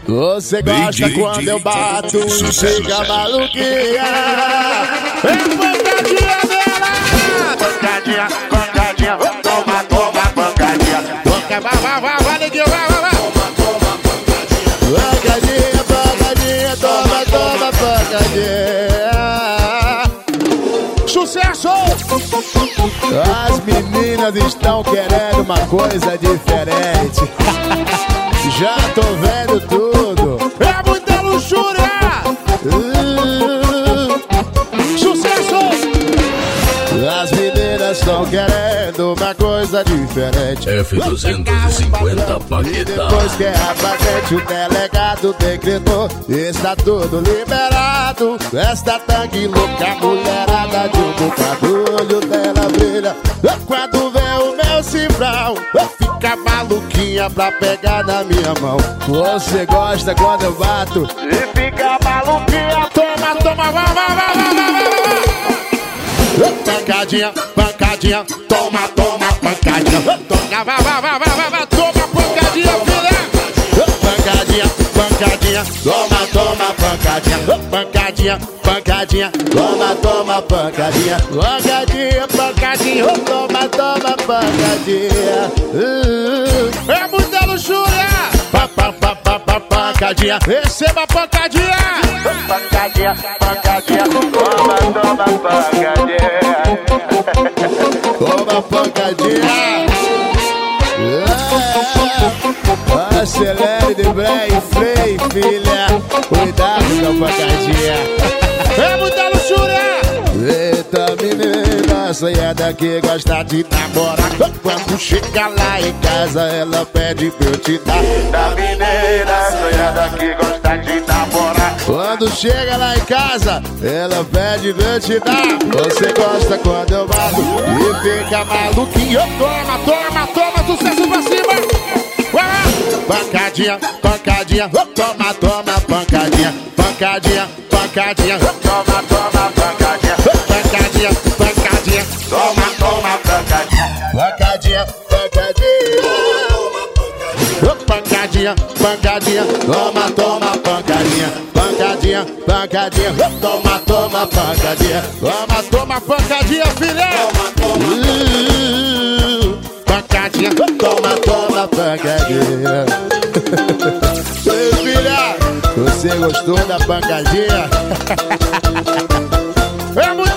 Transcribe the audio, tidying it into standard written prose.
Você gosta quando eu bato e fica maluquinha. É pancadinha dela. Pancadinha, pancadinha, toma, toma, pancadinha. Vai, neguinho, vai. Pancadinha, pancadinha, toma, toma, pancadinha. Sucesso! As meninas estão querendo uma coisa diferente. Já tô vendo tudo. É muita luxúria. Sucesso! As meninas estão querendo uma coisa diferente. F250 Paquetá. Depois que é a patente, o delegado decretou: está tudo liberado. Esta tangue louca, mulherada de um bocado. Olho dela brilha quando vê o meu cifrão. Fica maluquinha pra pegar na minha mão. Você gosta quando eu bato e fica maluquinha. Toma, toma, vai. Pancadinha, pancadinha, toma, toma, pancadinha. Toma, vai, toma pancadinha, filha. Pancadinha, pancadinha, toma, toma, pancadinha. Pancadinha, pancadinha, toma, toma, pancadinha. Pancadinha, pancadinha, toma, toma, pancadinha. É muita luxúria. Pancadinha, receba a pancadinha. Pancadinha, pancadinha, toma, toma, pancadinha. Toma pancadinha. Acelere de break, freio, filha. Cuidado com a pancadinha. É muita luxúria. Eita menina, sonhada que gosta de namorar. Quando chega lá em casa, ela pede pra eu te dar. Da menina, sonhada que gosta de namorar. Quando chega lá em casa, ela pede pra eu te dar. Você gosta quando eu bato e fica maluquinho. Toma, toma, toma, sucesso pra cima. Pancadinha, pancadinha, toma, toma, pancadinha. Pancadinha, pancadinha, toma, toma, pancadinha. Pancadinha, pancadinha, toma, toma, pancadinha. Pancadinha, pancadinha. Pancadinha, pancadinha, toma, toma, pancadinha. Pancadinha, pancadinha, toma, toma, pancadinha. Toma, toma, pancadinha, filha. Pancadinha, toma, toma, pancadinha. Ei, filha, você gostou da pancadinha? É muito